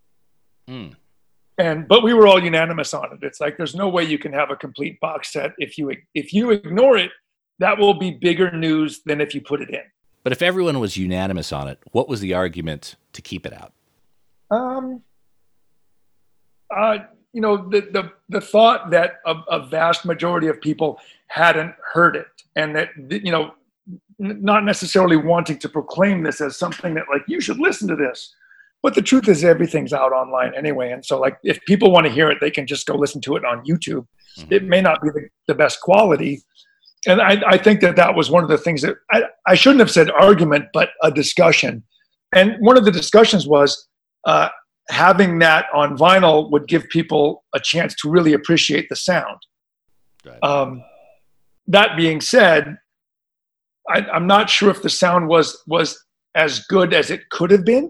But we were all unanimous on it. It's like, there's no way you can have a complete box set. If you ignore it, that will be bigger news than if you put it in. But if everyone was unanimous on it, what was the argument to keep it out? The thought that a vast majority of people hadn't heard it, and that, not necessarily wanting to proclaim this as something that, like, you should listen to this. But the truth is, everything's out online anyway. And so, like, if people want to hear it, they can just go listen to it on YouTube. It may not be the best quality. And I think that was one of the things that I shouldn't have said argument, but a discussion. And one of the discussions was, having that on vinyl would give people a chance to really appreciate the sound. Right. That being said, I'm not sure if the sound was as good as it could have been.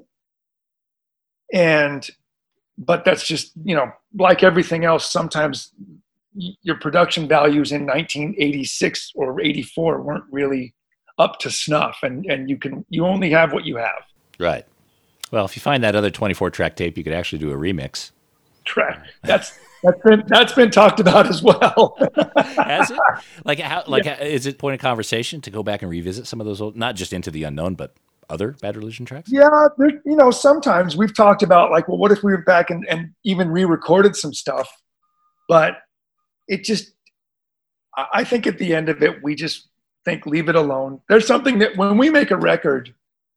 But that's just, like everything else, sometimes your production values in 1986 or 84 weren't really up to snuff, and you only have what you have. Right. Well, if you find that other 24-track tape, you could actually do a remix. Track. That's That's been talked about as well. Has it? Like how? Like is it point of conversation to go back and revisit some of those old, not just Into the Unknown, but other Bad Religion tracks? Yeah, sometimes we've talked about like, well, what if we went back and even re-recorded some stuff? But it just, I think at the end of it, we just think leave it alone. There's something that when we make a record,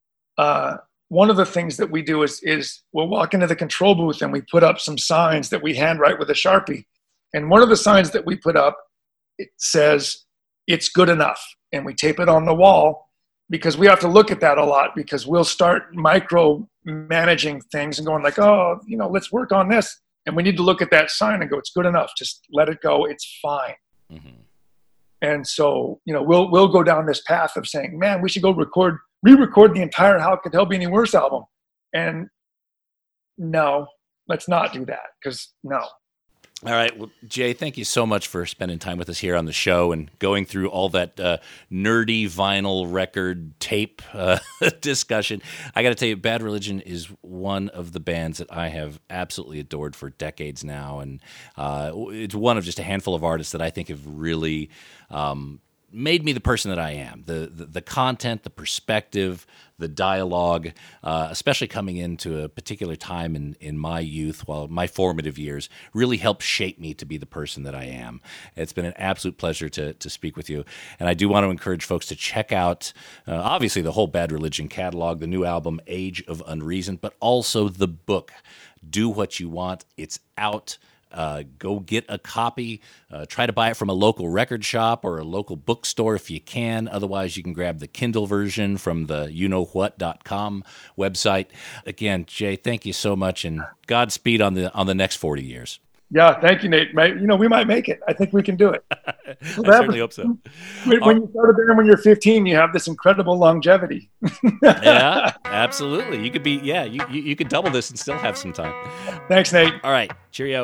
one of the things that we do is we'll walk into the control booth and we put up some signs that we handwrite with a Sharpie. And one of the signs that we put up, it says, "It's good enough." And we tape it on the wall because we have to look at that a lot, because we'll start micro-managing things and going like, oh, let's work on this. And we need to look at that sign and go, it's good enough. Just let it go. It's fine. Mm-hmm. And so, we'll go down this path of saying, man, we should go re-record the entire How Could Hell Be Any Worse album. And no, let's not do that, because no. All right. Well, Jay, thank you so much for spending time with us here on the show and going through all that nerdy vinyl record tape discussion. I got to tell you, Bad Religion is one of the bands that I have absolutely adored for decades now. And it's one of just a handful of artists that I think have really made me the person that I am. The content, the perspective, the dialogue, especially coming into a particular time in my youth, my formative years, really helped shape me to be the person that I am. It's been an absolute pleasure to speak with you. And I do want to encourage folks to check out, obviously, the whole Bad Religion catalog, the new album, Age of Unreason, but also the book, Do What You Want. It's out. Go get a copy. Try to buy it from a local record shop or a local bookstore if you can. Otherwise, you can grab the Kindle version from the youknowwhat.com website. Again, Jay, thank you so much, and Godspeed on the next 40 years. Yeah, thank you, Nate. We might make it. I think we can do it. I certainly hope so. When you start a band when you're 15, you have this incredible longevity. Yeah, absolutely. You could be, you could double this and still have some time. Thanks, Nate. All right, cheerio.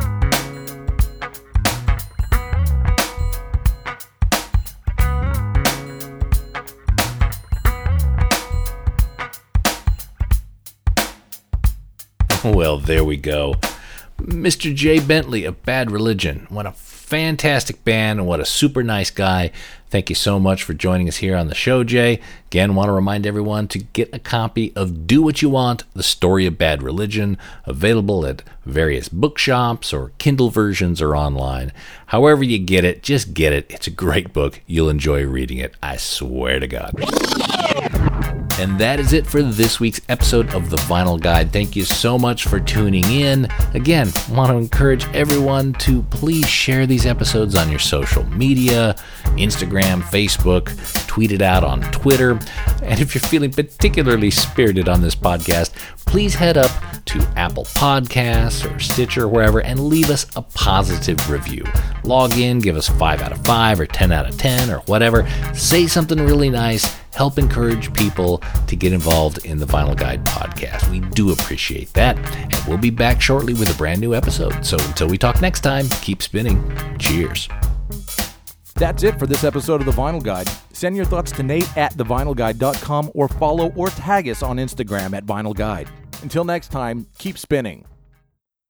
Well, there we go. Mr. Jay Bentley of Bad Religion. What a fantastic band and what a super nice guy. Thank you so much for joining us here on the show, Jay. Again, want to remind everyone to get a copy of Do What You Want, The Story of Bad Religion, available at various bookshops or Kindle versions or online. However you get it, just get it. It's a great book. You'll enjoy reading it. I swear to God. And that is it for this week's episode of The Vinyl Guide. Thank you so much for tuning in. Again, want to encourage everyone to please share these episodes on your social media, Instagram, Facebook, tweet it out on Twitter. And if you're feeling particularly spirited on this podcast, please head up to Apple Podcasts or Stitcher or wherever and leave us a positive review. Log in, give us 5 out of 5 or 10 out of 10 or whatever. Say something really nice. Help encourage people to get involved in the Vinyl Guide podcast. We do appreciate that. And we'll be back shortly with a brand new episode. So until we talk next time, keep spinning. Cheers. That's it for this episode of The Vinyl Guide. Send your thoughts to Nate at thevinylguide.com or follow or tag us on Instagram at Vinyl Guide. Until next time, keep spinning.